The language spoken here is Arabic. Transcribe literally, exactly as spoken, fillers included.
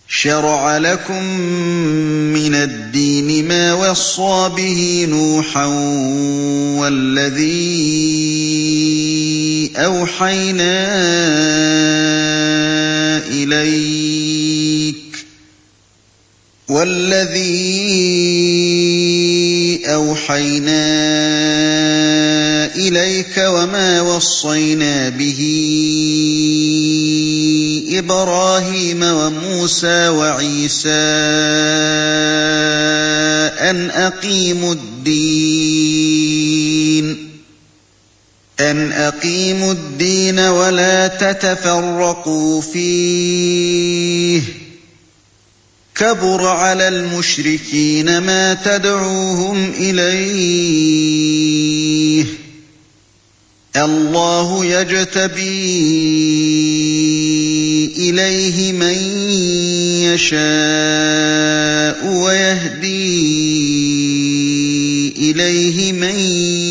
شَرَعَ لَكُم مِّنَ الدِّينِ مَا وَصَّىٰ بِهِ نُوحًا وَالَّذِي أَوْحَيْنَا إِلَيْكَ وَالَّذِي أَوْحَيْنَا إِلَيْكَ وَمَا وَصَّيْنَا بِهِ إِبْرَاهِيمَ وَمُوسَىٰ وَعِيسَىٰ أَنْ أَقِيمُوا الدِّينَ وَلَا تَتَفَرَّقُوا فِيهِ ۚ كَبُرَ عَلَى الْمُشْرِكِينَ مَا تَدْعُوهُمْ إِلَيْهِ ۚ اللَّهُ يَجْتَبِي إِلَيْهِ مَن يَشَاءُ وَيَهْدِي إِلَيْهِ مَن